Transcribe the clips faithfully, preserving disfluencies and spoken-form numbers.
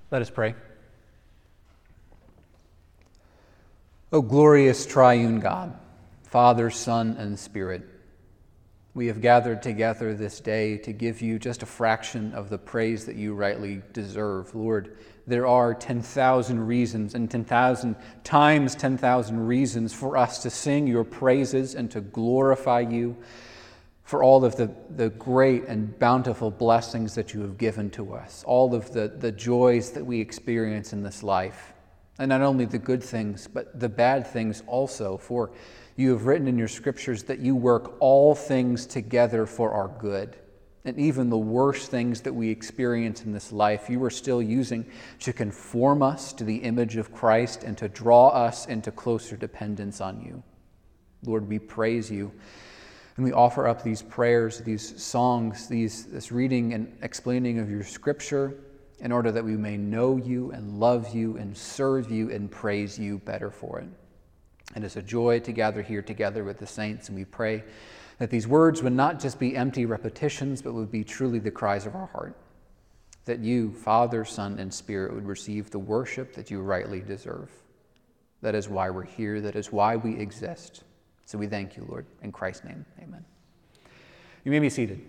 Let us pray. O glorious triune God, Father, Son, and Spirit, we have gathered together this day to give you just a fraction of the praise that you rightly deserve. Lord, there are ten thousand reasons and ten thousand times ten thousand reasons for us to sing your praises and to glorify you for all of the, the great and bountiful blessings that you have given to us, all of the, the joys that we experience in this life. And not only the good things, but the bad things also, for you have written in your scriptures that you work all things together for our good. And even the worst things that we experience in this life, you are still using to conform us to the image of Christ and to draw us into closer dependence on you. Lord, we praise you. And we offer up these prayers, these songs, these, this reading and explaining of your scripture in order that we may know you and love you and serve you and praise you better for it. And it's a joy to gather here together with the saints, and we pray that these words would not just be empty repetitions, but would be truly the cries of our heart. That you, Father, Son, and Spirit, would receive the worship that you rightly deserve. That is why we're here. That is why we exist. So we thank you, Lord. In Christ's name, amen. You may be seated.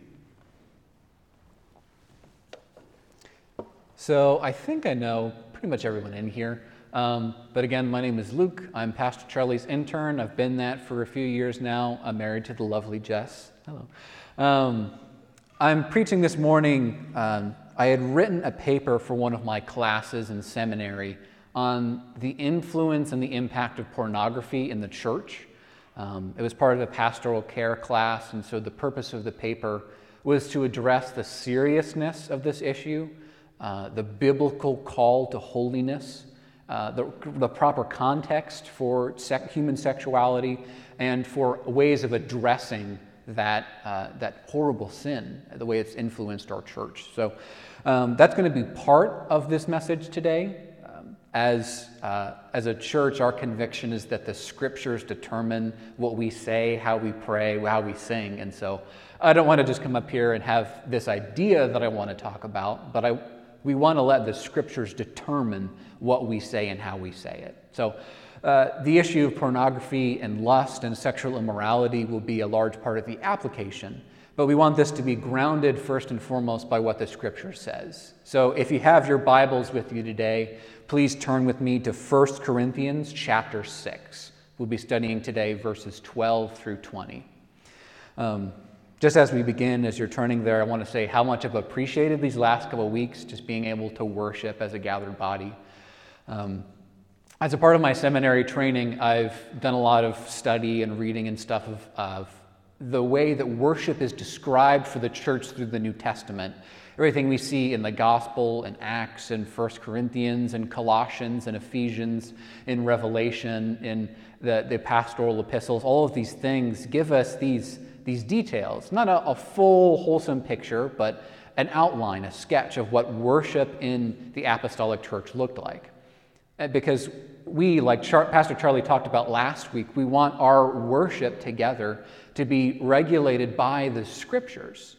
So I think I know pretty much everyone in here. Um, but again, my name is Luke. I'm Pastor Charlie's intern. I've been that for a few years now. I'm married to the lovely Jess. Hello. Um, I'm preaching this morning. Um, I had written a paper for one of my classes in seminary on the influence and the impact of pornography in the church. Um, it was part of a pastoral care class, and so the purpose of the paper was to address the seriousness of this issue, uh, the biblical call to holiness, uh, the, the proper context for sec- human sexuality, and for ways of addressing that uh, that horrible sin, the way it's influenced our church. So um, that's going to be part of this message today. As, uh, as a church, our conviction is that the scriptures determine what we say, how we pray, how we sing. And so I don't want to just come up here and have this idea that I want to talk about, but I, we want to let the scriptures determine what we say and how we say it. So uh, the issue of pornography and lust and sexual immorality will be a large part of the application. But we want this to be grounded first and foremost by what the scripture says. So if you have your Bibles with you today, please turn with me to First Corinthians chapter six. We'll be studying today verses twelve through twenty. Um, just as we begin, as you're turning there, I want to say how much I've appreciated these last couple of weeks, just being able to worship as a gathered body. Um, as a part of my seminary training, I've done a lot of study and reading and stuff of, of the way that worship is described for the church through the New Testament. Everything we see in the Gospel and Acts and First Corinthians and Colossians and Ephesians, in Revelation, in the, the pastoral epistles, all of these things give us these, these details. Not a, a full, wholesome picture, but an outline, a sketch of what worship in the apostolic church looked like. Because we, like Char- Pastor Charlie talked about last week, we want our worship together to be regulated by the scriptures.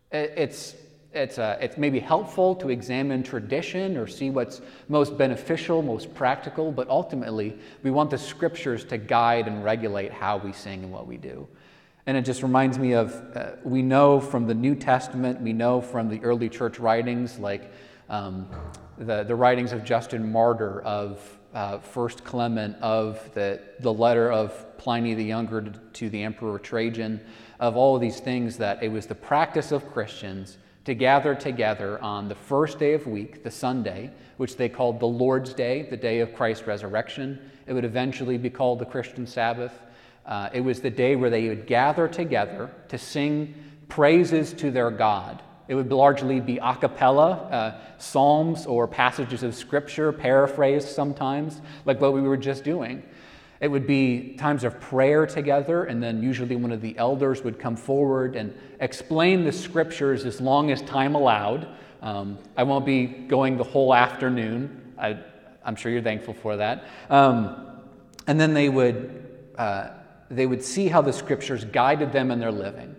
It's it's uh, it's maybe helpful to examine tradition or see what's most beneficial, most practical, but ultimately we want the scriptures to guide and regulate how we sing and what we do. And it just reminds me of, uh, we know from the New Testament, we know from the early church writings, like um, the, the writings of Justin Martyr, of uh, First Clement, of the, the letter of Pliny the Younger to, to the Emperor Trajan, of all of these things, that it was the practice of Christians to gather together on the first day of week, the Sunday, which they called the Lord's Day, the day of Christ's resurrection. It would eventually be called the Christian Sabbath. Uh, it was the day where they would gather together to sing praises to their God. It would largely be a cappella, uh, psalms or passages of scripture, paraphrased sometimes, like what we were just doing. It would be times of prayer together, and then usually one of the elders would come forward and explain the scriptures as long as time allowed. Um, I won't be going the whole afternoon. I, I'm sure you're thankful for that. Um, and then they would uh, they would see how the scriptures guided them in their living.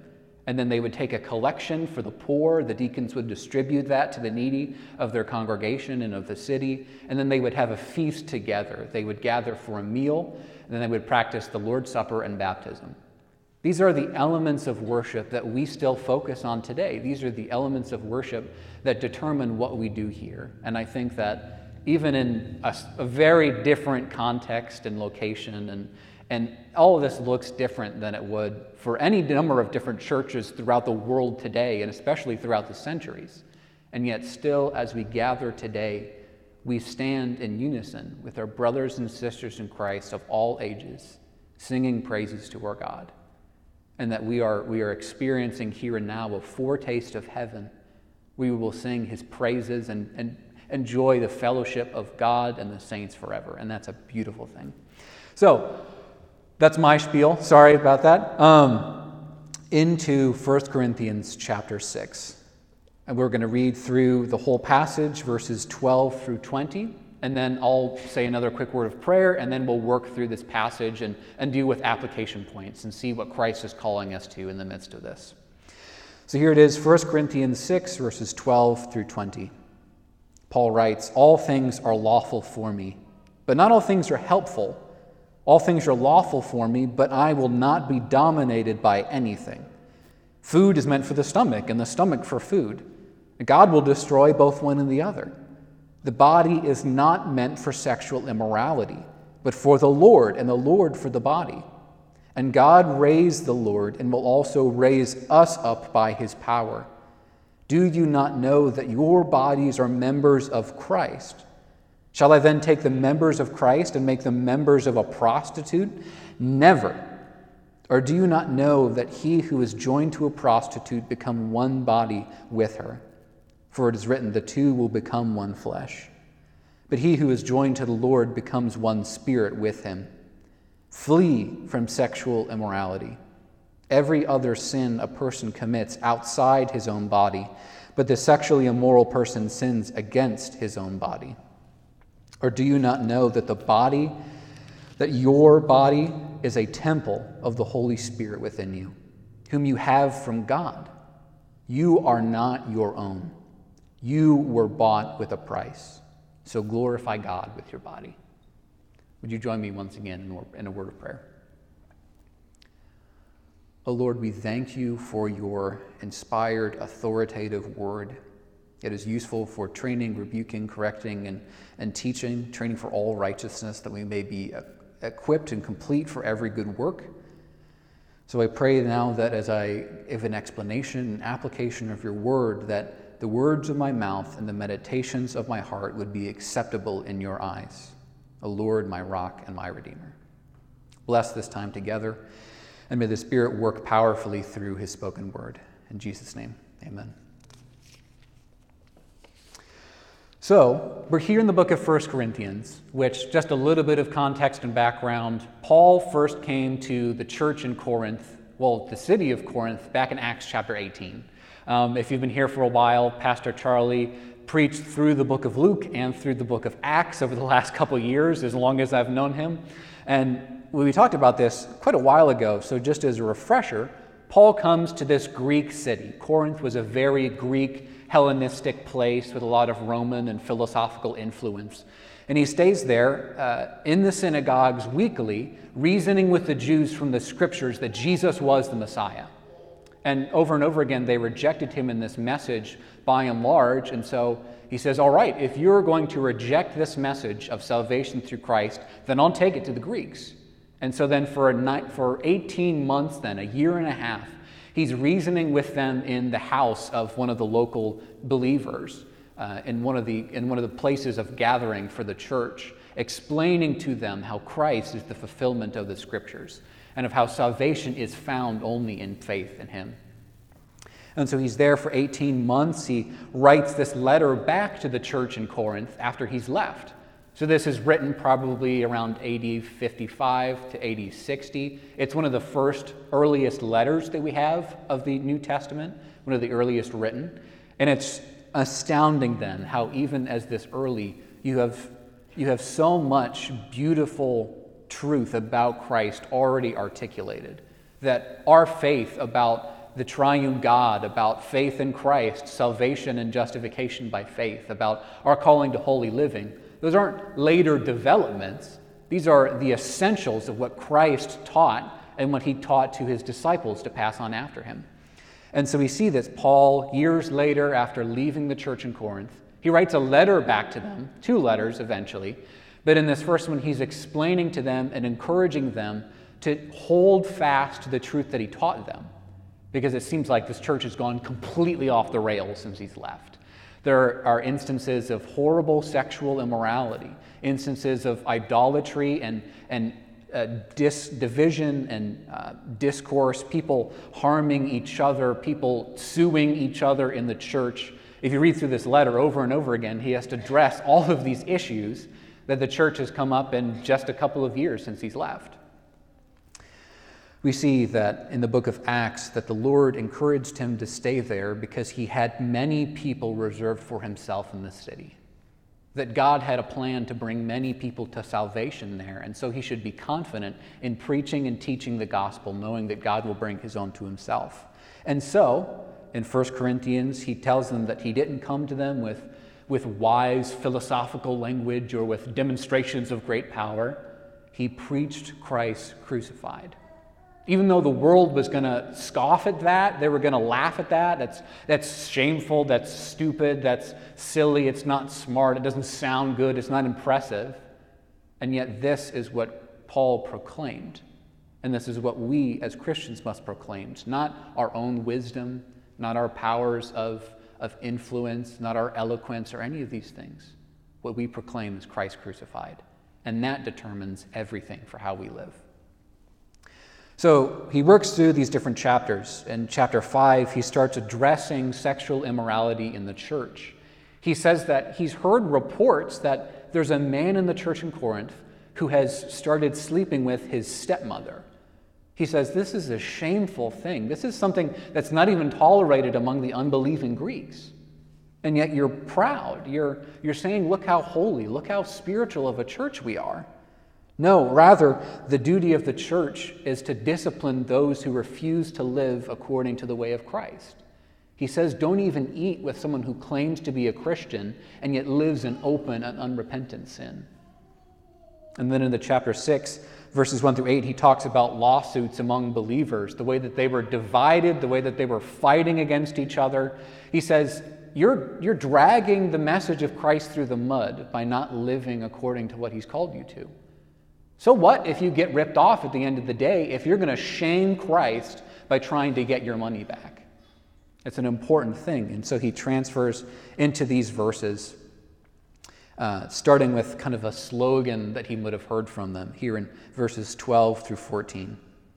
And then they would take a collection for the poor. The deacons would distribute that to the needy of their congregation and of the city. And then they would have a feast together. They would gather for a meal, and then they would practice the Lord's Supper and baptism. These are the elements of worship that we still focus on today. These are the elements of worship that determine what we do here. And I think that even in a, a very different context and location, and, and all of this looks different than it would for any number of different churches throughout the world today, and especially throughout the centuries. And yet still, as we gather today, we stand in unison with our brothers and sisters in Christ of all ages, singing praises to our God. And that we are, we are experiencing here and now a foretaste of heaven. We will sing his praises and, and enjoy the fellowship of God and the saints forever. And that's a beautiful thing. So, that's my spiel. Sorry about that. Um, into First Corinthians chapter six. And we're going to read through the whole passage, verses twelve through twenty. And then I'll say another quick word of prayer, and then we'll work through this passage and, and deal with application points and see what Christ is calling us to in the midst of this. So here it is, First Corinthians six, verses twelve through twenty. Paul writes, "All things are lawful for me, but not all things are helpful. All things are lawful for me, but I will not be dominated by anything. Food is meant for the stomach, and the stomach for food. God will destroy both one and the other. The body is not meant for sexual immorality, but for the Lord, and the Lord for the body. And God raised the Lord, and will also raise us up by his power. Do you not know that your bodies are members of Christ? Shall I then take the members of Christ and make them members of a prostitute? Never. Or do you not know that he who is joined to a prostitute become one body with her? For it is written, the two will become one flesh. But he who is joined to the Lord becomes one spirit with him. Flee from sexual immorality. Every other sin a person commits outside his own body, but the sexually immoral person sins against his own body. Or do you not know that the body, that your body is a temple of the Holy Spirit within you, whom you have from God? You are not your own. You were bought with a price. So glorify God with your body." Would you join me once again in a word of prayer? Oh Lord, we thank you for your inspired, authoritative word. It is useful for training, rebuking, correcting, and, and teaching, training for all righteousness, that we may be equipped and complete for every good work. So I pray now that as I give an explanation and application of your word, that the words of my mouth and the meditations of my heart would be acceptable in your eyes. O Lord, my rock and my redeemer. Bless this time together, and may the Spirit work powerfully through his spoken word. In Jesus' name, amen. So, we're here in the book of First Corinthians, which, just a little bit of context and background, Paul first came to the church in Corinth, well, the city of Corinth, back in Acts chapter eighteen. Um, if you've been here for a while, Pastor Charlie preached through the book of Luke and through the book of Acts over the last couple years, as long as I've known him. And we talked about this quite a while ago, so just as a refresher, Paul comes to this Greek city. Corinth was a very Greek, Hellenistic place with a lot of Roman and philosophical influence. And he stays there uh, in the synagogues weekly, reasoning with the Jews from the scriptures that Jesus was the Messiah. And over and over again, they rejected him in this message by and large. And so he says, all right, if you're going to reject this message of salvation through Christ, then I'll take it to the Greeks. And so then for a night, for eighteen months then, a year and a half, he's reasoning with them in the house of one of the local believers, uh, in one of the in one of the places of gathering for the church, explaining to them how Christ is the fulfillment of the scriptures, and of how salvation is found only in faith in him. And so he's there for eighteen months. He writes this letter back to the church in Corinth after he's left. So this is written probably around A D fifty-five to A D sixty. It's one of the first, earliest letters that we have of the New Testament, one of the earliest written. And it's astounding then how even as this early, you have, you have so much beautiful truth about Christ already articulated, that our faith about the triune God, about faith in Christ, salvation and justification by faith, about our calling to holy living. Those aren't later developments. These are the essentials of what Christ taught and what he taught to his disciples to pass on after him. And so we see this. Paul, years later, after leaving the church in Corinth, he writes a letter back to them, two letters eventually, but in this first one, he's explaining to them and encouraging them to hold fast to the truth that he taught them, because it seems like this church has gone completely off the rails since he's left. There are instances of horrible sexual immorality, instances of idolatry and, and uh, dis- division and uh, discourse, people harming each other, people suing each other in the church. If you read through this letter over and over again, he has to address all of these issues that the church has come up in just a couple of years since he's left. We see that in the book of Acts that the Lord encouraged him to stay there because he had many people reserved for himself in the city. That God had a plan to bring many people to salvation there, and so he should be confident in preaching and teaching the gospel, knowing that God will bring his own to himself. And so, in First Corinthians, he tells them that he didn't come to them with, with wise philosophical language or with demonstrations of great power. He preached Christ crucified. Even though the world was going to scoff at that, they were going to laugh at that. That's, that's shameful, that's stupid, that's silly, it's not smart, it doesn't sound good, it's not impressive. And yet this is what Paul proclaimed. And this is what we as Christians must proclaim. It's not our own wisdom, not our powers of, of influence, not our eloquence or any of these things. What we proclaim is Christ crucified. And that determines everything for how we live. So he works through these different chapters. In chapter five, he starts addressing sexual immorality in the church. He says that he's heard reports that there's a man in the church in Corinth who has started sleeping with his stepmother. He says this is a shameful thing. This is something that's not even tolerated among the unbelieving Greeks. And yet you're proud. You're, you're saying, look how holy, look how spiritual of a church we are. No, rather, the duty of the church is to discipline those who refuse to live according to the way of Christ. He says, don't even eat with someone who claims to be a Christian and yet lives in open and unrepentant sin. And then in the chapter six, verses one through eight, he talks about lawsuits among believers, the way that they were divided, the way that they were fighting against each other. He says, you're, you're dragging the message of Christ through the mud by not living according to what he's called you to. So what if you get ripped off at the end of the day if you're going to shame Christ by trying to get your money back? It's an important thing. And so he transfers into these verses, uh, starting with kind of a slogan that he would have heard from them here in verses twelve through fourteen.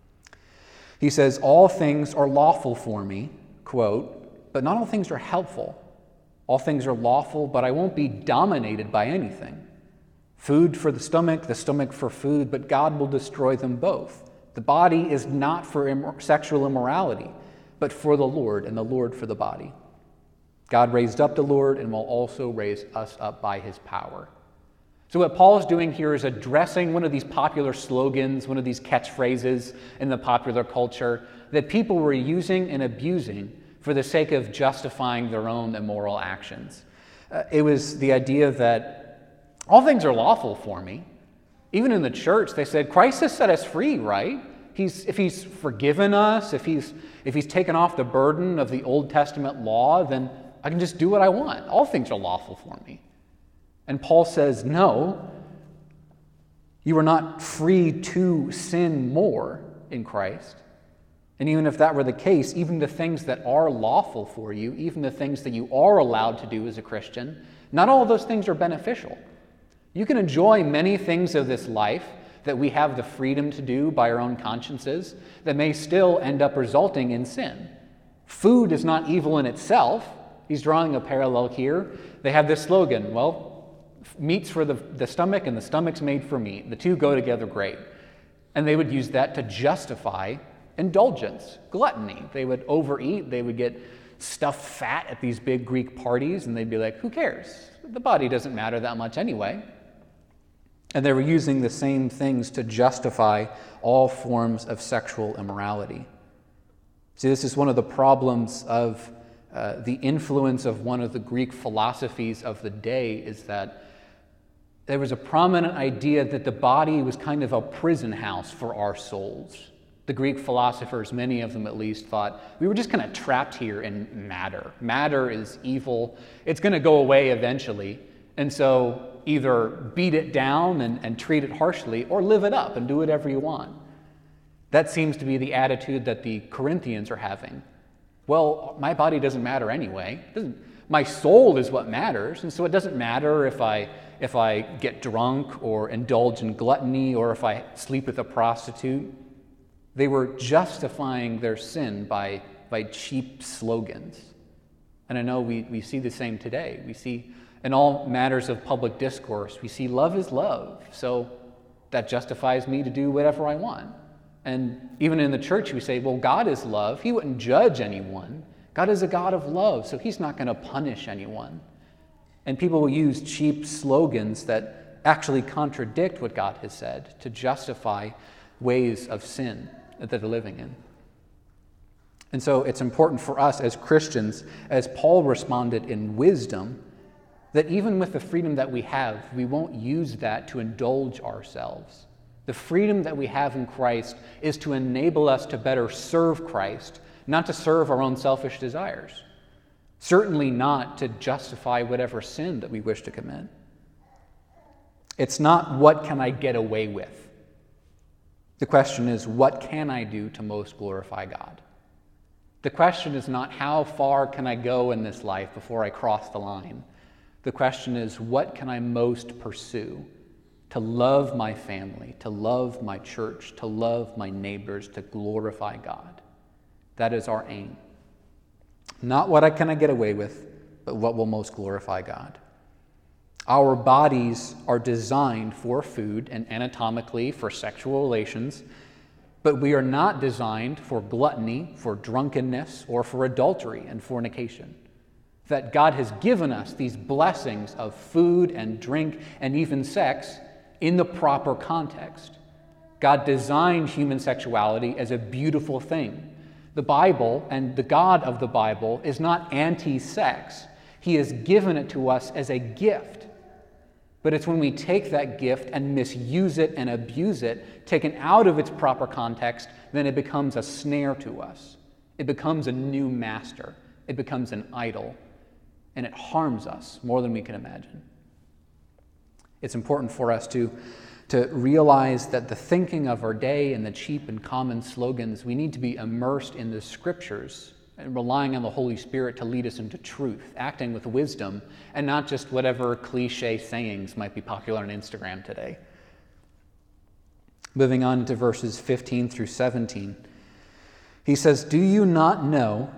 He says, all things are lawful for me, quote, but not all things are helpful. All things are lawful, but I won't be dominated by anything. Food for the stomach, the stomach for food, but God will destroy them both. The body is not for immor- sexual immorality, but for the Lord, and the Lord for the body. God raised up the Lord and will also raise us up by his power. So what Paul is doing here is addressing one of these popular slogans, one of these catchphrases in the popular culture that people were using and abusing for the sake of justifying their own immoral actions. Uh, it was the idea that all things are lawful for me. Even in the church, they said, Christ has set us free, right? He's, if he's forgiven us, if he's, if he's taken off the burden of the Old Testament law, then I can just do what I want. All things are lawful for me. And Paul says, no, you are not free to sin more in Christ. And even if that were the case, even the things that are lawful for you, even the things that you are allowed to do as a Christian, not all of those things are beneficial. You can enjoy many things of this life that we have the freedom to do by our own consciences that may still end up resulting in sin. Food is not evil in itself. He's drawing a parallel here. They have this slogan, well, meat's for the, the stomach and the stomach's made for meat. The two go together great. And they would use that to justify indulgence, gluttony. They would overeat. They would get stuffed fat at these big Greek parties, and they'd be like, who cares? The body doesn't matter that much anyway. And they were using the same things to justify all forms of sexual immorality. See, this is one of the problems of uh, the influence of one of the Greek philosophies of the day, is that there was a prominent idea that the body was kind of a prison house for our souls. The Greek philosophers, many of them at least, thought we were just kind of trapped here in matter. Matter is evil. It's going to go away eventually. And so either beat it down and, and treat it harshly, or live it up and do whatever you want. That seems to be the attitude that the Corinthians are having. Well, my body doesn't matter anyway. It doesn't, my soul is what matters, and so it doesn't matter if I if I get drunk or indulge in gluttony or if I sleep with a prostitute. They were justifying their sin by, by cheap slogans. And I know we, we see the same today. We see in all matters of public discourse, we see love is love, so that justifies me to do whatever I want. And even in the church, we say, well, God is love. He wouldn't judge anyone. God is a God of love, so he's not going to punish anyone. And people will use cheap slogans that actually contradict what God has said to justify ways of sin that they're living in. And so it's important for us as Christians, as Paul responded in wisdom, that even with the freedom that we have, we won't use that to indulge ourselves. The freedom that we have in Christ is to enable us to better serve Christ, not to serve our own selfish desires. Certainly not to justify whatever sin that we wish to commit. It's not what can I get away with. The question is, what can I do to most glorify God? The question is not how far can I go in this life before I cross the line. The question is, what can I most pursue to love my family, to love my church, to love my neighbors, to glorify God? That is our aim. Not what I can I get away with, but what will most glorify God. Our bodies are designed for food and anatomically for sexual relations, but we are not designed for gluttony, for drunkenness, or for adultery and fornication. That God has given us these blessings of food and drink and even sex in the proper context. God designed human sexuality as a beautiful thing. The Bible and the God of the Bible is not anti-sex. He has given it to us as a gift. But it's when we take that gift and misuse it and abuse it, taken out of its proper context, then it becomes a snare to us. It becomes a new master. It becomes an idol. And it harms us more than we can imagine. It's important for us to to realize that the thinking of our day and the cheap and common slogans, we need to be immersed in the scriptures and relying on the Holy Spirit to lead us into truth, acting with wisdom, and not just whatever cliche sayings might be popular on Instagram today. Moving on to verses fifteen through seventeen, he says, Do you not know,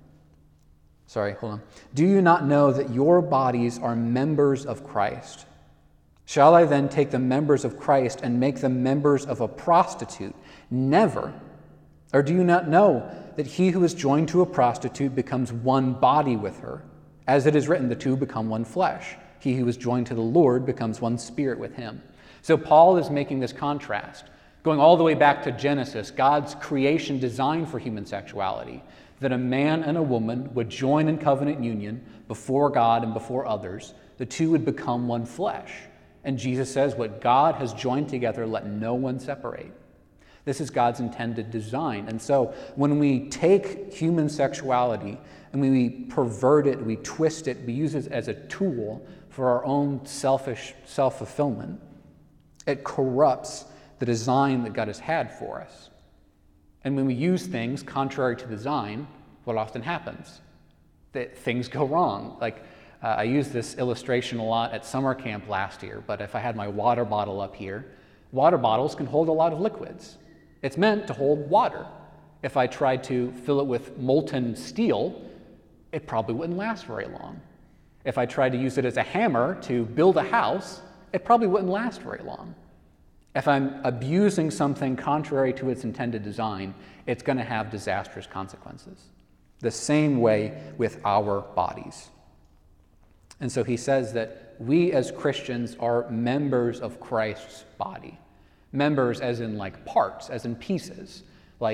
sorry, hold on. Do you not know that your bodies are members of Christ? Shall I then take the members of Christ and make them members of a prostitute? Never. Or do you not know that he who is joined to a prostitute becomes one body with her? As it is written, the two become one flesh. He who is joined to the Lord becomes one spirit with him. So Paul is making this contrast, going all the way back to Genesis, God's creation design for human sexuality, that a man and a woman would join in covenant union before God and before others. The two would become one flesh. And Jesus says, what God has joined together, let no one separate. This is God's intended design. And so when we take human sexuality and we pervert it, we twist it, we use it as a tool for our own selfish self-fulfillment, it corrupts the design that God has had for us. And when we use things contrary to design, what often happens? That things go wrong. Like, Uh, I used this illustration a lot at summer camp last year, but if I had my water bottle up here, water bottles can hold a lot of liquids. It's meant to hold water. If I tried to fill it with molten steel, it probably wouldn't last very long. If I tried to use it as a hammer to build a house, it probably wouldn't last very long. If I'm abusing something contrary to its intended design, it's going to have disastrous consequences. The same way with our bodies. And so he says that we as Christians are members of Christ's body. Members as in like parts, as in pieces. Like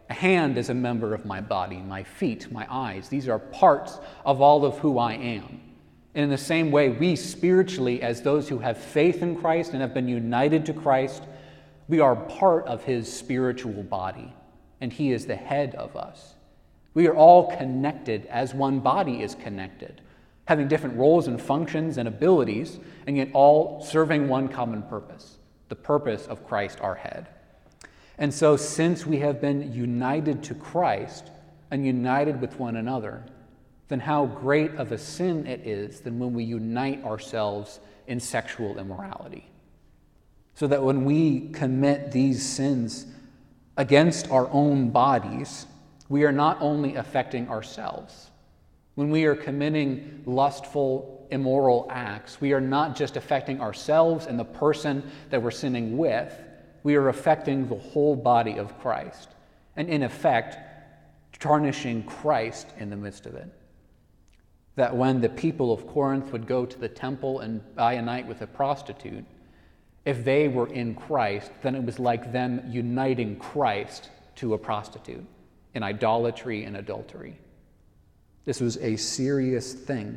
a hand is a member of my body, my feet, my eyes. These are parts of all of who I am. And in the same way, we spiritually, as those who have faith in Christ and have been united to Christ, we are part of his spiritual body, and he is the head of us. We are all connected as one body is connected, having different roles and functions and abilities, and yet all serving one common purpose, the purpose of Christ our head. And so since we have been united to Christ and united with one another, then how great of a sin it is than when we unite ourselves in sexual immorality. So that when we commit these sins against our own bodies, we are not only affecting ourselves. When we are committing lustful, immoral acts, we are not just affecting ourselves and the person that we're sinning with, we are affecting the whole body of Christ, and in effect, tarnishing Christ in the midst of it. That when the people of Corinth would go to the temple and buy a night with a prostitute, if they were in Christ, then it was like them uniting Christ to a prostitute in idolatry and adultery. This was a serious thing.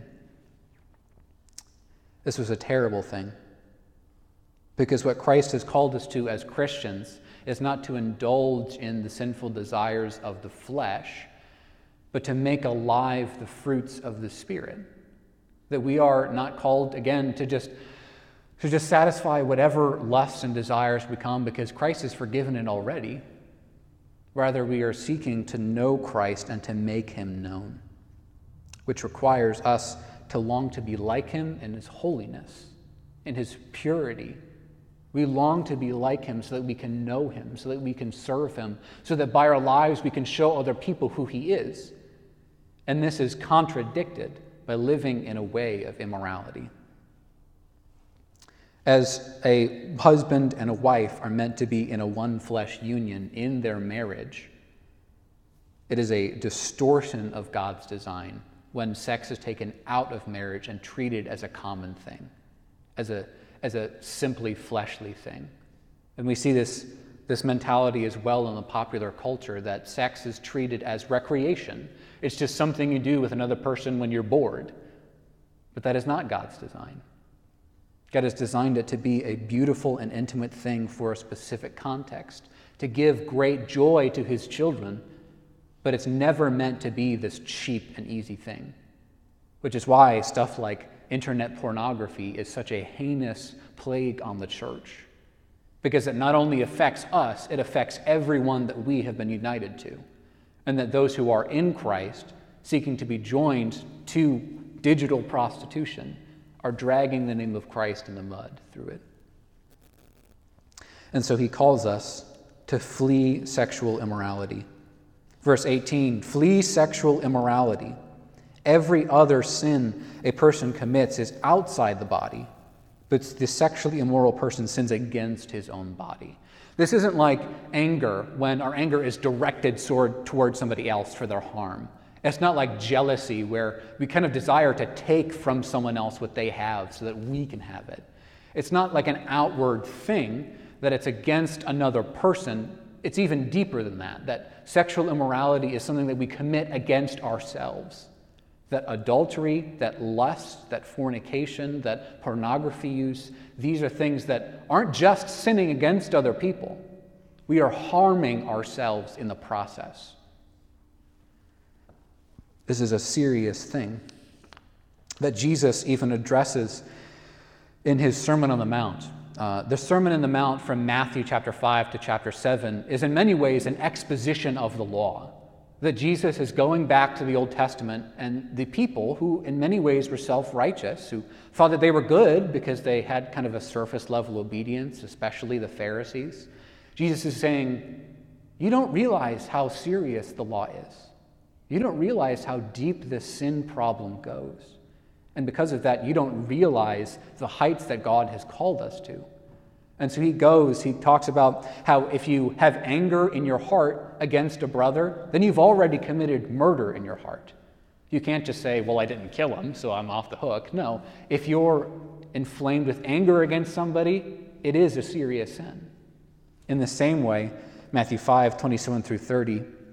This was a terrible thing. Because what Christ has called us to as Christians is not to indulge in the sinful desires of the flesh, but to make alive the fruits of the Spirit. That we are not called, again, to just, to just satisfy whatever lusts and desires we come because Christ has forgiven it already. Rather, we are seeking to know Christ and to make him known, which requires us to long to be like him in his holiness, in his purity. We long to be like him so that we can know him, so that we can serve him, so that by our lives we can show other people who he is. And this is contradicted by living in a way of immorality. As a husband and a wife are meant to be in a one-flesh union in their marriage, it is a distortion of God's design when sex is taken out of marriage and treated as a common thing, as a as a simply fleshly thing. And we see this, this mentality as well in the popular culture, that sex is treated as recreation. It's just something you do with another person when you're bored. But that is not God's design. God has designed it to be a beautiful and intimate thing for a specific context, to give great joy to his children, but it's never meant to be this cheap and easy thing, which is why stuff like internet pornography is such a heinous plague on the church, because it not only affects us, it affects everyone that we have been united to, and that those who are in Christ, seeking to be joined to digital prostitution, are dragging the name of Christ in the mud through it. And so he calls us to flee sexual immorality. Verse eighteen, flee sexual immorality. Every other sin a person commits is outside the body, but the sexually immoral person sins against his own body. This isn't like anger, when our anger is directed toward somebody else for their harm. It's not like jealousy, where we kind of desire to take from someone else what they have so that we can have it. It's not like an outward thing, that it's against another person. It's even deeper than that, that sexual immorality is something that we commit against ourselves. That adultery, that lust, that fornication, that pornography use, these are things that aren't just sinning against other people. We are harming ourselves in the process. This is a serious thing that Jesus even addresses in his Sermon on the Mount. Uh, the Sermon on the Mount from Matthew chapter five to chapter seven is in many ways an exposition of the law. That Jesus is going back to the Old Testament, and the people who in many ways were self-righteous, who thought that they were good because they had kind of a surface level obedience, especially the Pharisees. Jesus is saying, you don't realize how serious the law is. You don't realize how deep this sin problem goes. And because of that, you don't realize the heights that God has called us to. And so he goes, he talks about how if you have anger in your heart against a brother, then you've already committed murder in your heart. You can't just say, well, I didn't kill him, so I'm off the hook. No, if you're inflamed with anger against somebody, it is a serious sin. In the same way, Matthew five, twenty-seven through thirty,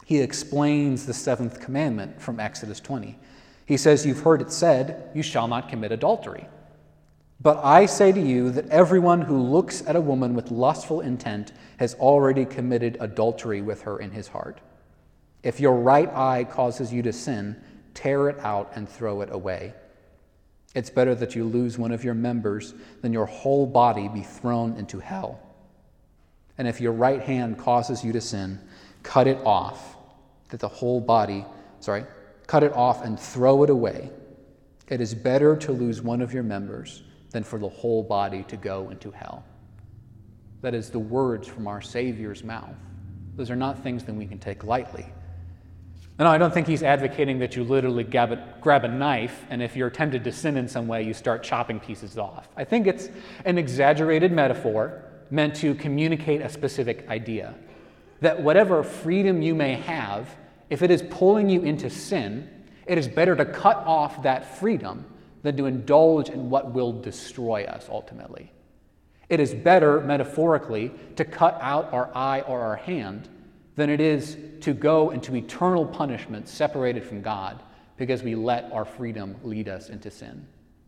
he explains the seventh commandment from Exodus twenty. He says, "You've heard it said, 'You shall not commit adultery.' But I say to you that everyone who looks at a woman with lustful intent has already committed adultery with her in his heart. If your right eye causes you to sin, tear it out and throw it away. It's better that you lose one of your members than your whole body be thrown into hell. And if your right hand causes you to sin, cut it off, that the whole body, sorry, cut it off and throw it away. It is better to lose one of your members than for the whole body to go into hell." That is the words from our Savior's mouth. Those are not things that we can take lightly. And I don't think he's advocating that you literally grab a, grab a knife, and if you're tempted to sin in some way, you start chopping pieces off. I think it's an exaggerated metaphor meant to communicate a specific idea. That whatever freedom you may have, if it is pulling you into sin, it is better to cut off that freedom than to indulge in what will destroy us ultimately. It is better, metaphorically, to cut out our eye or our hand than it is to go into eternal punishment separated from God because we let our freedom lead us into sin.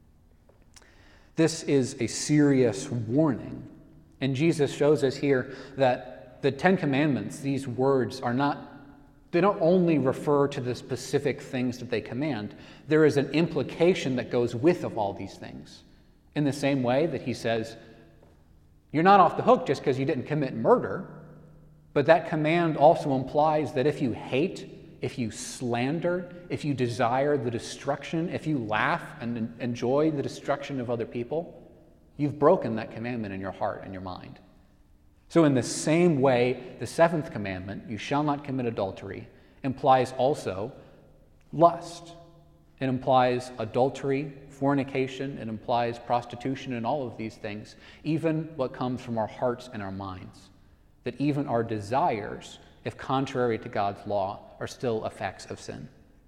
This is a serious warning, and Jesus shows us here that the Ten Commandments, these words, are not They don't only refer to the specific things that they command. There is an implication that goes with of all these things. In the same way that he says, you're not off the hook just because you didn't commit murder, but that command also implies that if you hate, if you slander, if you desire the destruction, if you laugh and enjoy the destruction of other people, you've broken that commandment in your heart and your mind. So in the same way, the seventh commandment, "You shall not commit adultery," implies also lust. It implies adultery, fornication, it implies prostitution and all of these things, even what comes from our hearts and our minds. That even our desires, if contrary to God's law, are still effects of sin.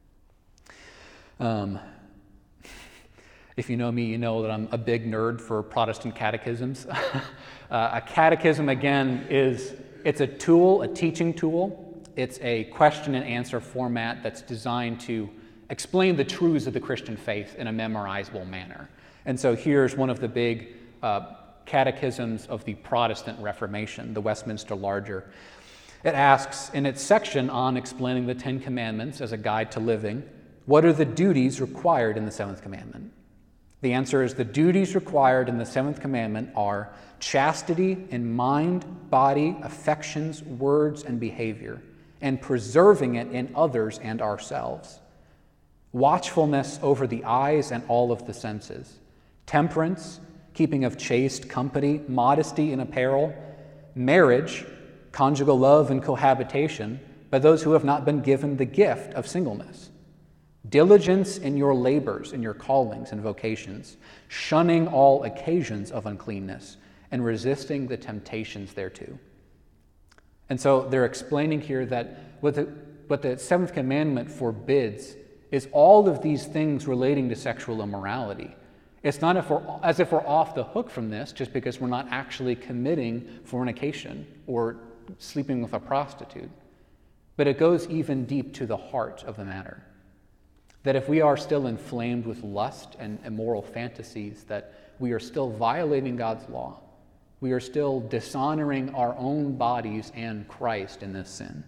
Um, if you know me, you know that I'm a big nerd for Protestant catechisms. Uh, a catechism, again, is it's a tool, a teaching tool. It's a question and answer format that's designed to explain the truths of the Christian faith in a memorizable manner. And so here's one of the big uh, catechisms of the Protestant Reformation, the Westminster Larger. It asks, in its section on explaining the Ten Commandments as a guide to living, what are the duties required in the seventh commandment? The answer is the duties required in the seventh commandment are chastity in mind, body, affections, words, and behavior, and preserving it in others and ourselves. Watchfulness over the eyes and all of the senses. Temperance, keeping of chaste company, modesty in apparel. Marriage, conjugal love and cohabitation by those who have not been given the gift of singleness. Diligence in your labors, in your callings and vocations, shunning all occasions of uncleanness, and resisting the temptations thereto. And so they're explaining here that what the, what the seventh commandment forbids is all of these things relating to sexual immorality. It's not if we're, as if we're off the hook from this just because we're not actually committing fornication or sleeping with a prostitute. But it goes even deep to the heart of the matter. That if we are still inflamed with lust and immoral fantasies, that we are still violating God's law. We are still dishonoring our own bodies and Christ in this sin.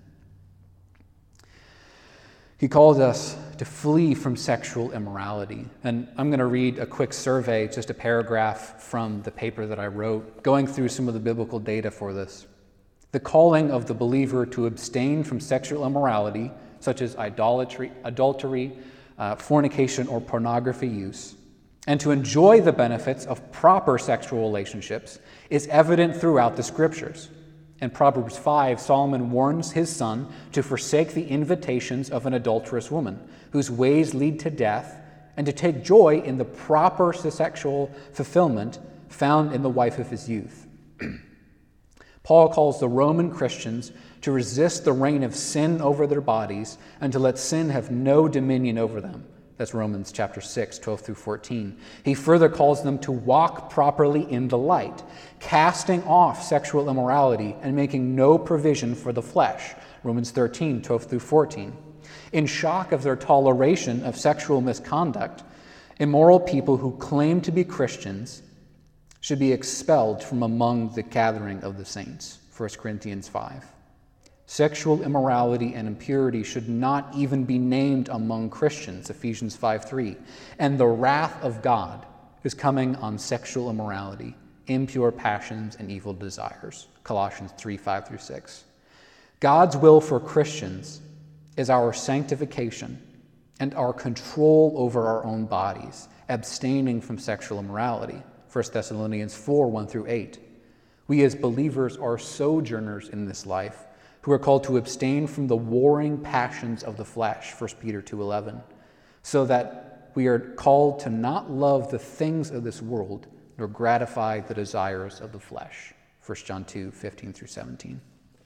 He calls us to flee from sexual immorality. And I'm going to read a quick survey, just a paragraph from the paper that I wrote, going through some of the biblical data for this. The calling of the believer to abstain from sexual immorality, such as idolatry, adultery, Uh, fornication or pornography use, and to enjoy the benefits of proper sexual relationships is evident throughout the scriptures. In Proverbs five, Solomon warns his son to forsake the invitations of an adulterous woman, whose ways lead to death, and to take joy in the proper sexual fulfillment found in the wife of his youth. Paul calls the Roman Christians to resist the reign of sin over their bodies and to let sin have no dominion over them. That's Romans chapter six, twelve through fourteen. He further calls them to walk properly in the light, casting off sexual immorality and making no provision for the flesh, Romans thirteen, twelve through fourteen. In shock of their toleration of sexual misconduct, immoral people who claim to be Christians should be expelled from among the gathering of the saints, First Corinthians five. Sexual immorality and impurity should not even be named among Christians, Ephesians five three. And the wrath of God is coming on sexual immorality, impure passions, and evil desires, Colossians three five through six. God's will for Christians is our sanctification and our control over our own bodies, abstaining from sexual immorality, First Thessalonians four one through eight. We as believers are sojourners in this life, who are called to abstain from the warring passions of the flesh, First Peter two eleven, so that we are called to not love the things of this world, nor gratify the desires of the flesh, First John two fifteen through seventeen.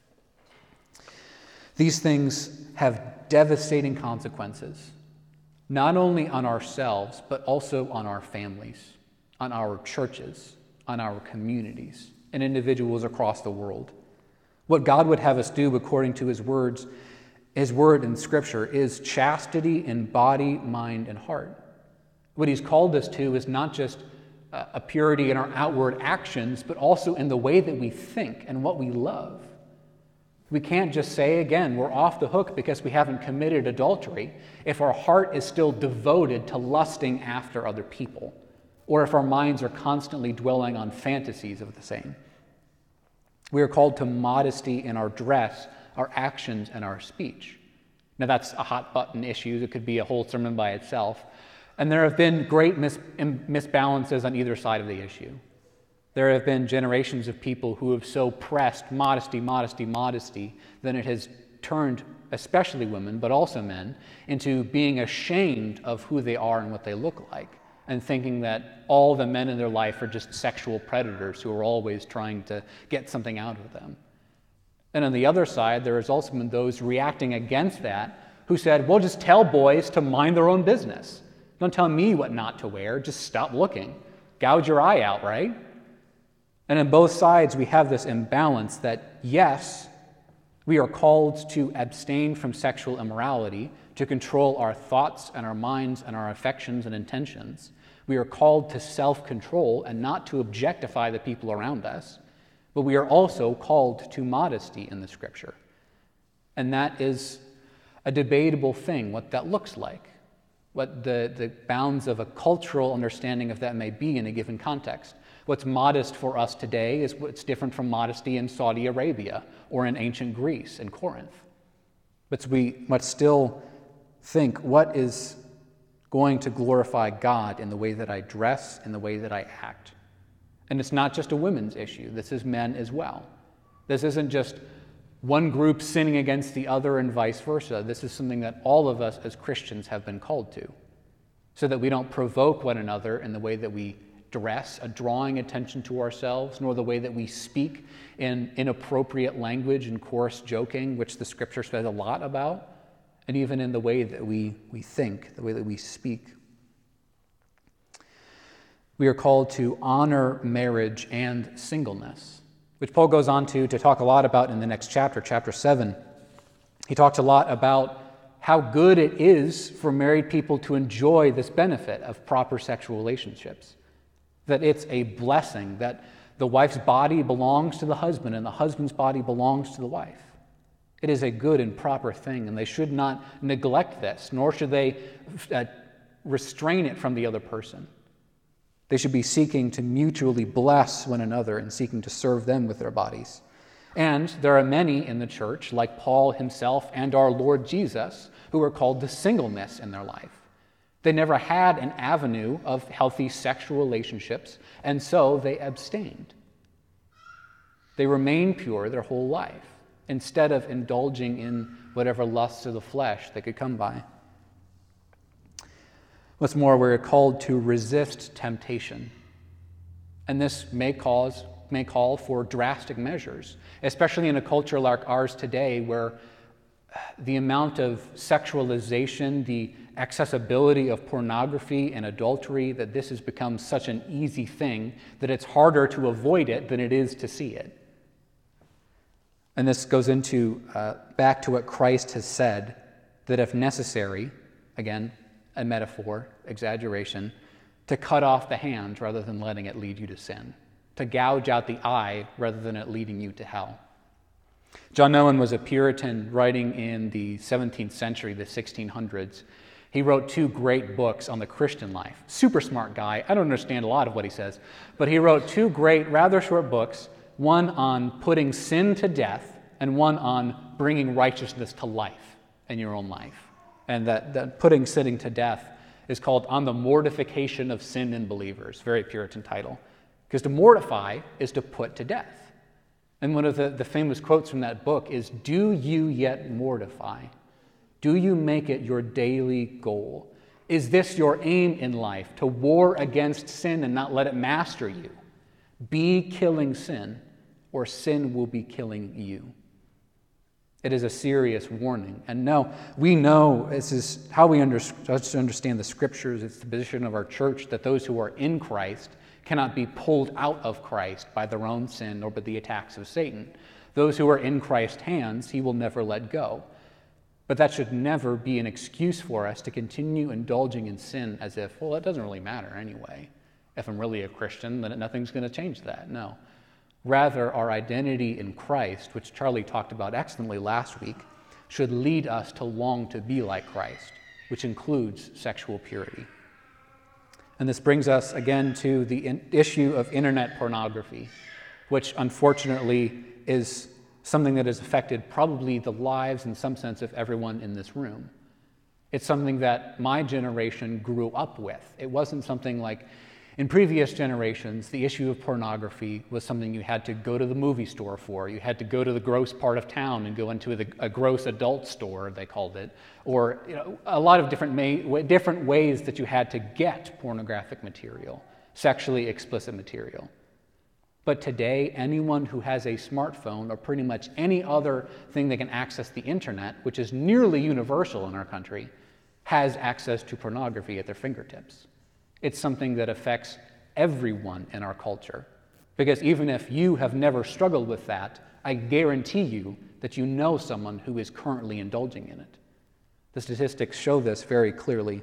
These things have devastating consequences, not only on ourselves, but also on our families, on our churches, on our communities, and individuals across the world. What God would have us do according to his words, his word in Scripture, is chastity in body, mind, and heart. What he's called us to is not just a purity in our outward actions, but also in the way that we think and what we love. We can't just say, again, we're off the hook because we haven't committed adultery if our heart is still devoted to lusting after other people, or if our minds are constantly dwelling on fantasies of the same. We are called to modesty in our dress, our actions, and our speech. Now, that's a hot button issue. It could be a whole sermon by itself. And there have been great mis- misbalances on either side of the issue. There have been generations of people who have so pressed modesty, modesty, modesty, that it has turned, especially women, but also men, into being ashamed of who they are and what they look like, and thinking that all the men in their life are just sexual predators who are always trying to get something out of them. And on the other side, there has also been those reacting against that who said, well, just tell boys to mind their own business. Don't tell me what not to wear, just stop looking. Gouge your eye out, right? And on both sides, we have this imbalance that, yes, we are called to abstain from sexual immorality, to control our thoughts and our minds and our affections and intentions. We are called to self-control and not to objectify the people around us, but we are also called to modesty in the Scripture. And that is a debatable thing, what that looks like, what the, the bounds of a cultural understanding of that may be in a given context. What's modest for us today is what's different from modesty in Saudi Arabia or in ancient Greece and Corinth. But we must still think, what is going to glorify God in the way that I dress, in the way that I act? And it's not just a women's issue. This is men as well. This isn't just one group sinning against the other and vice versa. This is something that all of us as Christians have been called to, so that we don't provoke one another in the way that we dress, a drawing attention to ourselves, nor the way that we speak in inappropriate language and coarse joking, which the Scripture says a lot about, and even in the way that we, we think, the way that we speak. We are called to honor marriage and singleness, which Paul goes on to, to talk a lot about in the next chapter, chapter seven. He talks a lot about how good it is for married people to enjoy this benefit of proper sexual relationships. That it's a blessing, that the wife's body belongs to the husband and the husband's body belongs to the wife. It is a good and proper thing, and they should not neglect this, nor should they uh, restrain it from the other person. They should be seeking to mutually bless one another and seeking to serve them with their bodies. And there are many in the church, like Paul himself and our Lord Jesus, who are called to singleness in their life. They never had an avenue of healthy sexual relationships, and so they abstained. They remained pure their whole life, instead of indulging in whatever lusts of the flesh they could come by. What's more, we're called to resist temptation. And this may cause, may call for drastic measures, especially in a culture like ours today, where the amount of sexualization, the accessibility of pornography and adultery, that this has become such an easy thing that it's harder to avoid it than it is to see it. And this goes into, uh, back to what Christ has said, that if necessary, again, a metaphor, exaggeration, to cut off the hand rather than letting it lead you to sin, to gouge out the eye rather than it leading you to hell. John Owen was a Puritan writing in the seventeenth century, the sixteen hundreds. He wrote two great books on the Christian life. Super smart guy. I don't understand a lot of what he says, but he wrote two great, rather short books, one on putting sin to death and one on bringing righteousness to life in your own life. And that, that putting sinning to death is called On the Mortification of Sin in Believers. Very Puritan title. Because to mortify is to put to death. And one of the, the famous quotes from that book is, "Do you yet mortify? Do you make it your daily goal? Is this your aim in life, to war against sin and not let it master you? Be killing sin, or sin will be killing you." It is a serious warning. And no, we know this is how we under, understand the Scriptures. It's the position of our church that those who are in Christ cannot be pulled out of Christ by their own sin or by the attacks of Satan. Those who are in Christ's hands, he will never let go. But that should never be an excuse for us to continue indulging in sin as if, well, it doesn't really matter anyway. If I'm really a Christian, then nothing's going to change that. No. Rather, our identity in Christ, which Charlie talked about excellently last week, should lead us to long to be like Christ, which includes sexual purity. And this brings us again to the in- issue of internet pornography, which unfortunately is something that has affected probably the lives, in some sense, of everyone in this room. It's something that my generation grew up with. It wasn't something like, in previous generations, the issue of pornography was something you had to go to the movie store for. You had to go to the gross part of town and go into the, a gross adult store, they called it, or you know, a lot of different, may, different ways that you had to get pornographic material, sexually explicit material. But today, anyone who has a smartphone or pretty much any other thing that can access the internet, which is nearly universal in our country, has access to pornography at their fingertips. It's something that affects everyone in our culture. Because even if you have never struggled with that, I guarantee you that you know someone who is currently indulging in it. The statistics show this very clearly.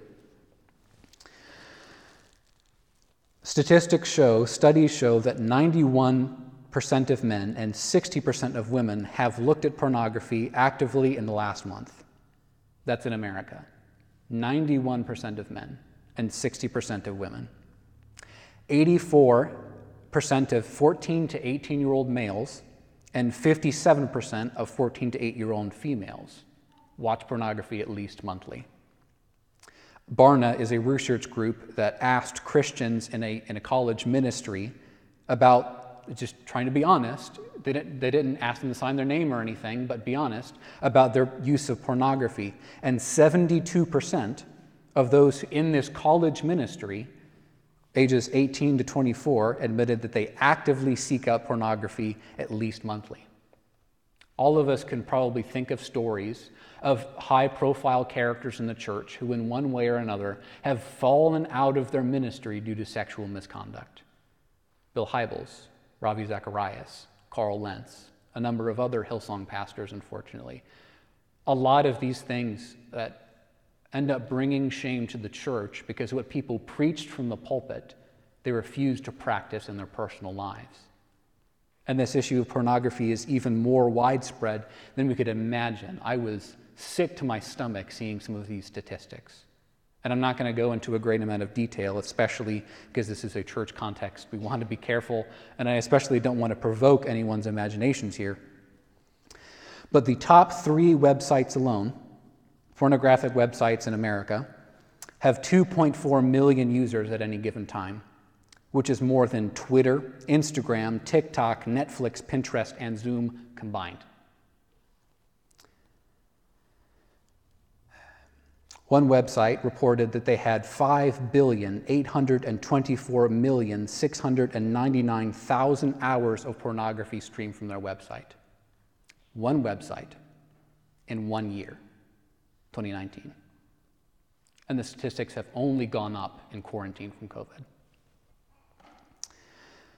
Statistics show, studies show that ninety-one percent of men and sixty percent of women have looked at pornography actively in the last month. That's in America. ninety-one percent of men and sixty percent of women. eighty-four percent of fourteen to eighteen-year-old males and fifty-seven percent of fourteen to eight-year-old females watch pornography at least monthly. Barna is a research group that asked Christians in a, in a college ministry about, just trying to be honest, they didn't, they didn't ask them to sign their name or anything, but be honest, about their use of pornography. And seventy-two percent of those in this college ministry, ages eighteen to twenty-four, admitted that they actively seek out pornography at least monthly. All of us can probably think of stories of high-profile characters in the church who in one way or another have fallen out of their ministry due to sexual misconduct. Bill Hybels, Ravi Zacharias, Carl Lentz, a number of other Hillsong pastors, unfortunately. A lot of these things that end up bringing shame to the church because what people preached from the pulpit, they refused to practice in their personal lives. And this issue of pornography is even more widespread than we could imagine. I was sick to my stomach seeing some of these statistics. And I'm not going to go into a great amount of detail, especially because this is a church context. We want to be careful, and I especially don't want to provoke anyone's imaginations here. But the top three websites alone, pornographic websites in America, have two point four million users at any given time, which is more than Twitter, Instagram, TikTok, Netflix, Pinterest, and Zoom combined. One website reported that they had five billion, eight hundred twenty-four million, six hundred ninety-nine thousand hours of pornography streamed from their website. One website in one year, twenty nineteen. And the statistics have only gone up in quarantine from COVID.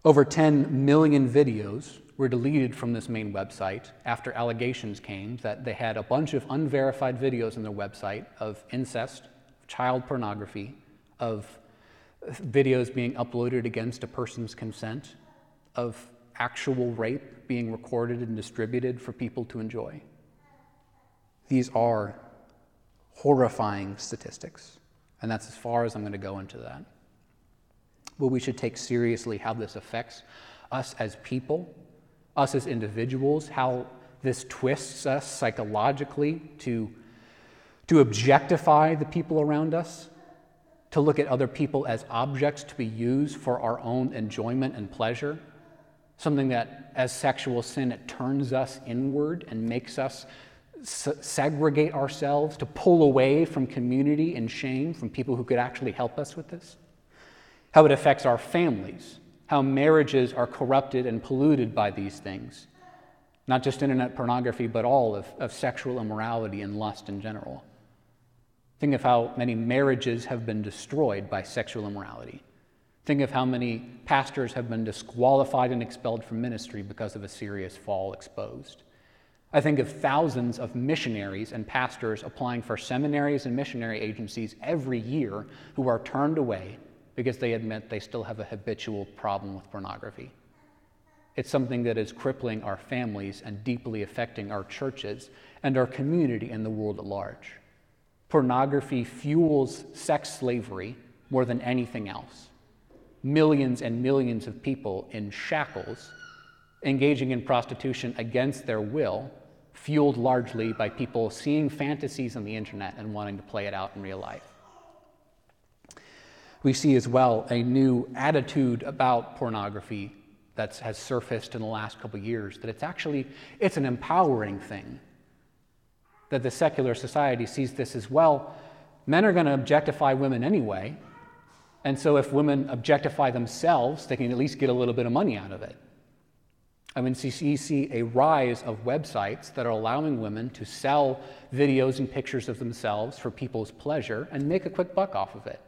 Over ten million videos were deleted from this main website after allegations came that they had a bunch of unverified videos on their website of incest, child pornography, of videos being uploaded against a person's consent, of actual rape being recorded and distributed for people to enjoy. These are horrifying statistics, and that's as far as I'm going to go into that. But we should take seriously how this affects us as people, us as individuals, how this twists us psychologically to, to objectify the people around us, to look at other people as objects to be used for our own enjoyment and pleasure, something that, as sexual sin, it turns us inward and makes us s- segregate ourselves, to pull away from community and shame from people who could actually help us with this. How it affects our families, how marriages are corrupted and polluted by these things, not just internet pornography, but all of, of sexual immorality and lust in general. Think of how many marriages have been destroyed by sexual immorality. Think of how many pastors have been disqualified and expelled from ministry because of a serious fall exposed. I think of thousands of missionaries and pastors applying for seminaries and missionary agencies every year who are turned away because they admit they still have a habitual problem with pornography. It's something that is crippling our families and deeply affecting our churches and our community and the world at large. Pornography fuels sex slavery more than anything else. Millions and millions of people in shackles, engaging in prostitution against their will, fueled largely by people seeing fantasies on the internet and wanting to play it out in real life. We see as well a new attitude about pornography that has surfaced in the last couple of years, that it's actually, it's an empowering thing. That the secular society sees this as, well, men are going to objectify women anyway, and so if women objectify themselves, they can at least get a little bit of money out of it. I mean, you see a rise of websites that are allowing women to sell videos and pictures of themselves for people's pleasure and make a quick buck off of it.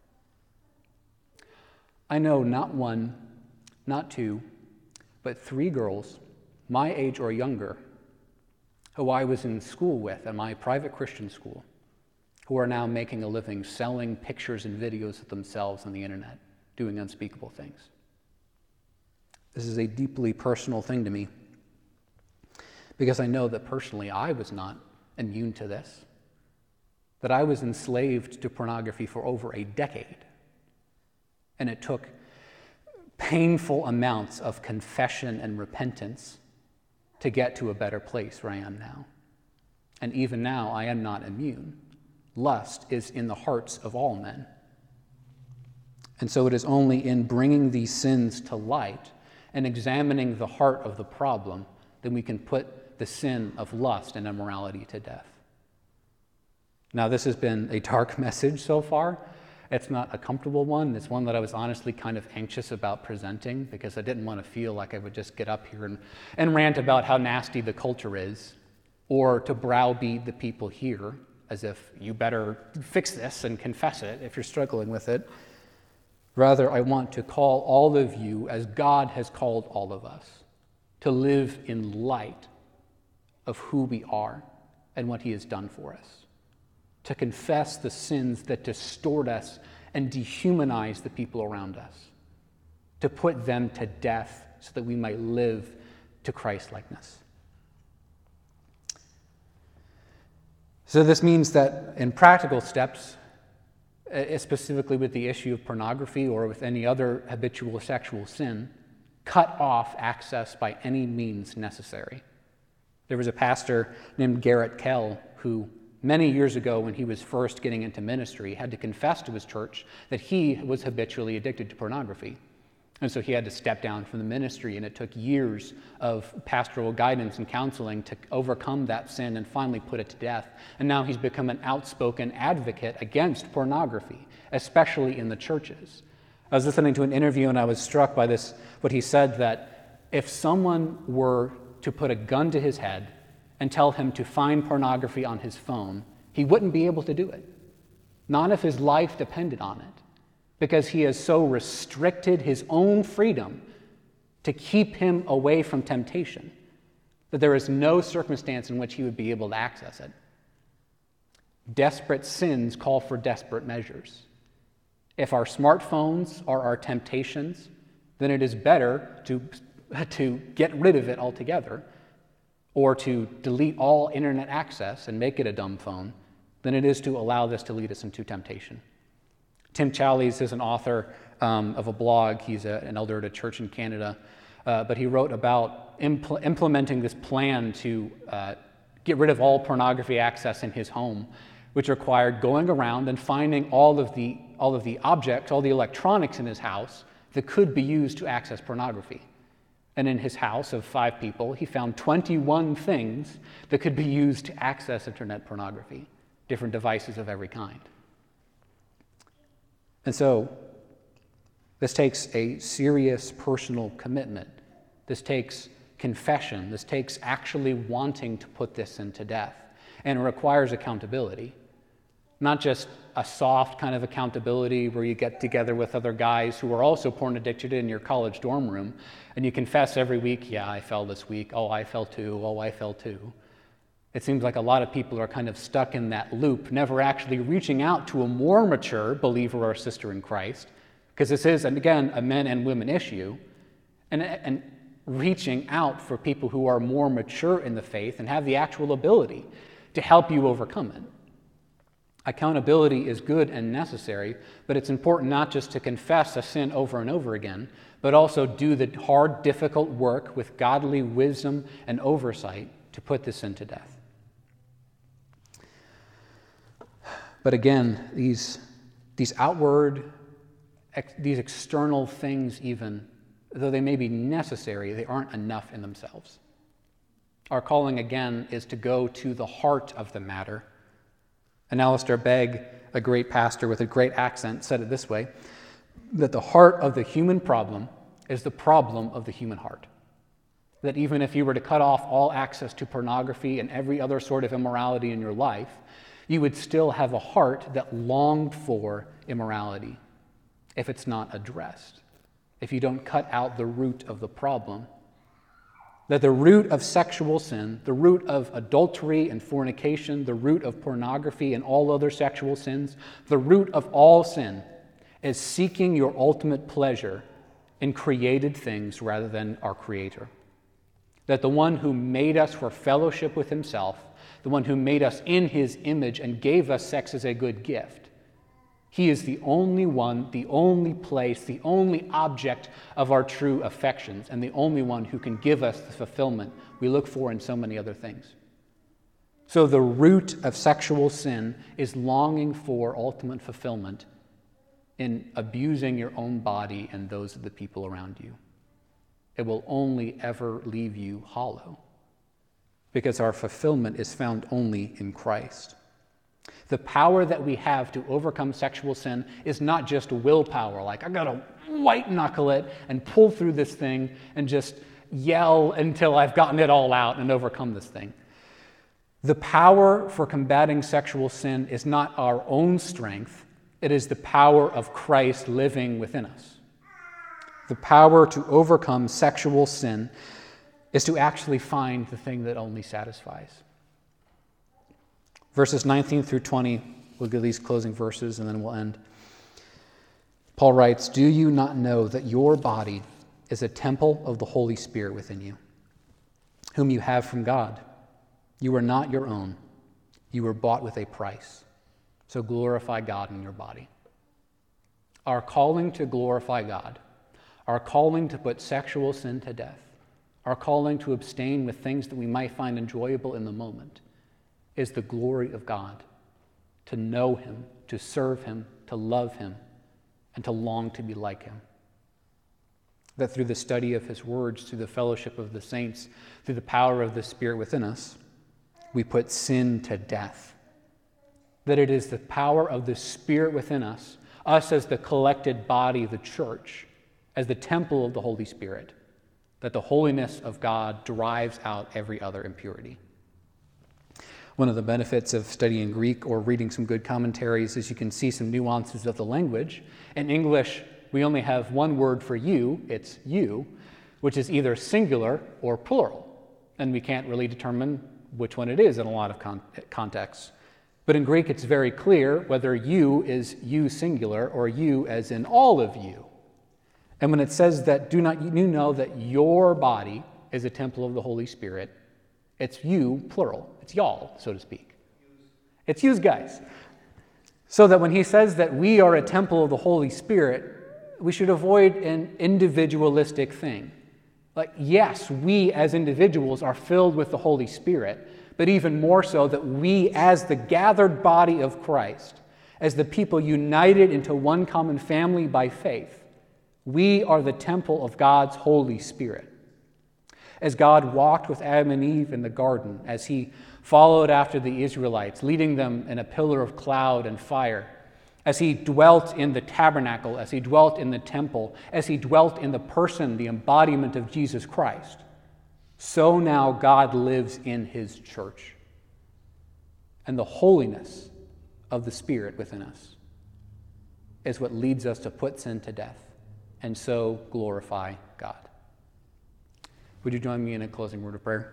I know not one, not two, but three girls, my age or younger, who I was in school with at my private Christian school, who are now making a living selling pictures and videos of themselves on the internet, doing unspeakable things. This is a deeply personal thing to me, because I know that personally I was not immune to this, that I was enslaved to pornography for over a decade, and it took painful amounts of confession and repentance to get to a better place where I am now. And even now, I am not immune. Lust is in the hearts of all men. And so it is only in bringing these sins to light and examining the heart of the problem that we can put the sin of lust and immorality to death. Now, this has been a dark message so far. It's not a comfortable one. It's one that I was honestly kind of anxious about presenting, because I didn't want to feel like I would just get up here and, and rant about how nasty the culture is, or to browbeat the people here as if you better fix this and confess it if you're struggling with it. Rather, I want to call all of you, as God has called all of us, to live in light of who we are and what He has done for us. To confess the sins that distort us and dehumanize the people around us, to put them to death so that we might live to Christ-likeness. So this means that in practical steps, specifically with the issue of pornography or with any other habitual sexual sin, cut off access by any means necessary. There was a pastor named Garrett Kell who, many years ago, when he was first getting into ministry, had to confess to his church that he was habitually addicted to pornography. And so he had to step down from the ministry, and it took years of pastoral guidance and counseling to overcome that sin and finally put it to death. And now he's become an outspoken advocate against pornography, especially in the churches. I was listening to an interview, and I was struck by this, what he said, that if someone were to put a gun to his head and tell him to find pornography on his phone, he wouldn't be able to do it. Not if his life depended on it, because he has so restricted his own freedom to keep him away from temptation, that there is no circumstance in which he would be able to access it. Desperate sins call for desperate measures. If our smartphones are our temptations, then it is better to, to get rid of it altogether, or to delete all internet access and make it a dumb phone, than it is to allow this to lead us into temptation. Tim Challies is an author um, of a blog. He's a, an elder at a church in Canada, uh, but he wrote about impl- implementing this plan to uh, get rid of all pornography access in his home, which required going around and finding all of the all of the objects, all the electronics in his house that could be used to access pornography. And in his house of five people, he found twenty-one things that could be used to access internet pornography, different devices of every kind. And so, this takes a serious personal commitment. This takes confession. This takes actually wanting to put this into death. And it requires accountability. Not just a soft kind of accountability where you get together with other guys who are also porn addicted in your college dorm room, and you confess every week, yeah, I fell this week, oh, I fell too, oh, I fell too. It seems like a lot of people are kind of stuck in that loop, never actually reaching out to a more mature believer or sister in Christ, because this is, and again, a men and women issue, and, and reaching out for people who are more mature in the faith and have the actual ability to help you overcome it. Accountability is good and necessary, but it's important not just to confess a sin over and over again, but also do the hard, difficult work with godly wisdom and oversight to put this sin to death. But again, these, these outward, ex, these external things even, though they may be necessary, they aren't enough in themselves. Our calling, again, is to go to the heart of the matter. And Alistair Begg, a great pastor with a great accent, said it this way, that the heart of the human problem is the problem of the human heart. That even if you were to cut off all access to pornography and every other sort of immorality in your life, you would still have a heart that longed for immorality if it's not addressed, if you don't cut out the root of the problem. That the root of sexual sin, the root of adultery and fornication, the root of pornography and all other sexual sins, the root of all sin is seeking your ultimate pleasure in created things rather than our Creator. That the one who made us for fellowship with himself, the one who made us in his image and gave us sex as a good gift, he is the only one, the only place, the only object of our true affections, and the only one who can give us the fulfillment we look for in so many other things. So the root of sexual sin is longing for ultimate fulfillment in abusing your own body and those of the people around you. It will only ever leave you hollow, because our fulfillment is found only in Christ. The power that we have to overcome sexual sin is not just willpower, like I gotta white knuckle it and pull through this thing and just yell until I've gotten it all out and overcome this thing. The power for combating sexual sin is not our own strength, it is the power of Christ living within us. The power to overcome sexual sin is to actually find the thing that only satisfies. Verses nineteen through twenty, we'll get these closing verses and then we'll end. Paul writes, "Do you not know that your body is a temple of the Holy Spirit within you, whom you have from God? You are not your own. You were bought with a price. So glorify God in your body." Our calling to glorify God, our calling to put sexual sin to death, our calling to abstain with things that we might find enjoyable in the moment, is the glory of God, to know him, to serve him, to love him, and to long to be like him. That through the study of his words, through the fellowship of the saints, through the power of the Spirit within us, we put sin to death. That it is the power of the Spirit within us, us as the collected body, the church, as the temple of the Holy Spirit, that the holiness of God drives out every other impurity. One of the benefits of studying Greek or reading some good commentaries is you can see some nuances of the language. In English, we only have one word for you, it's you, which is either singular or plural, and we can't really determine which one it is in a lot of con- contexts. But in Greek, it's very clear whether you is you singular or you as in all of you. And when it says that do not you know that your body is a temple of the Holy Spirit, it's you, plural. It's y'all, so to speak. It's yous guys. So that when he says that we are a temple of the Holy Spirit, we should avoid an individualistic thing. Like, yes, we as individuals are filled with the Holy Spirit, but even more so that we as the gathered body of Christ, as the people united into one common family by faith, we are the temple of God's Holy Spirit. As God walked with Adam and Eve in the garden, as he followed after the Israelites, leading them in a pillar of cloud and fire, as he dwelt in the tabernacle, as he dwelt in the temple, as he dwelt in the person, the embodiment of Jesus Christ, so now God lives in his church. And the holiness of the Spirit within us is what leads us to put sin to death and so glorify God. Would you join me in a closing word of prayer?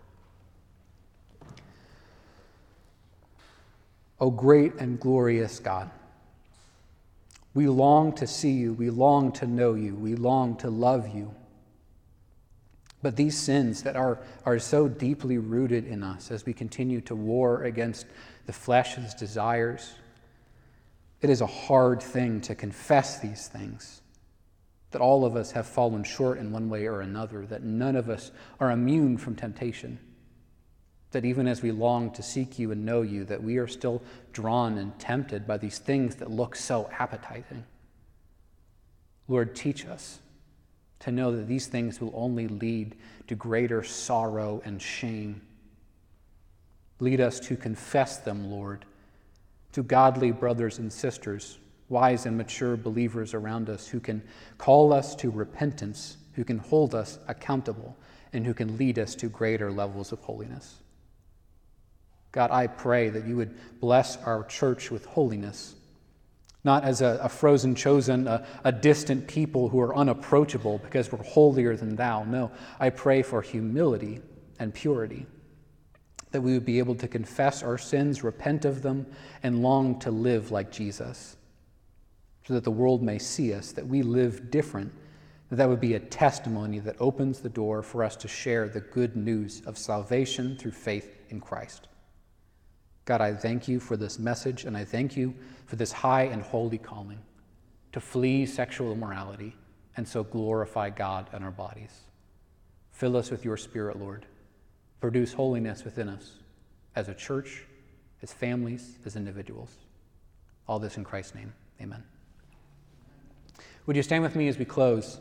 O great and glorious God, we long to see you, we long to know you, we long to love you. But these sins that are, are so deeply rooted in us as we continue to war against the flesh's desires, it is a hard thing to confess these things, that all of us have fallen short in one way or another, that none of us are immune from temptation, that even as we long to seek you and know you, that we are still drawn and tempted by these things that look so appetizing. Lord, teach us to know that these things will only lead to greater sorrow and shame. Lead us to confess them, Lord, to godly brothers and sisters, wise and mature believers around us who can call us to repentance, who can hold us accountable, and who can lead us to greater levels of holiness. God, I pray that you would bless our church with holiness, not as a, a frozen chosen, a, a distant people who are unapproachable because we're holier than thou. No, I pray for humility and purity, that we would be able to confess our sins, repent of them, and long to live like Jesus, so that the world may see us, that we live different, that that would be a testimony that opens the door for us to share the good news of salvation through faith in Christ. God, I thank you for this message, and I thank you for this high and holy calling to flee sexual immorality and so glorify God in our bodies. Fill us with your Spirit, Lord. Produce holiness within us as a church, as families, as individuals. All this in Christ's name. Amen. Would you stand with me as we close?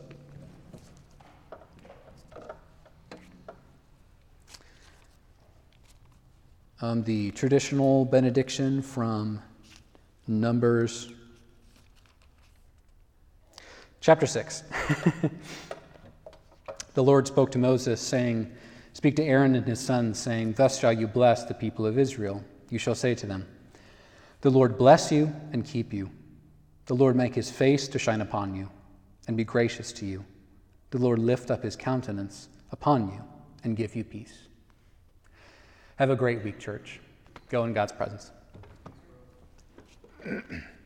Um, the traditional benediction from Numbers chapter six. The Lord spoke to Moses, saying, "Speak to Aaron and his sons, saying, Thus shall you bless the people of Israel. You shall say to them, The Lord bless you and keep you. The Lord make his face to shine upon you and be gracious to you. The Lord lift up his countenance upon you and give you peace." Have a great week, church. Go in God's presence.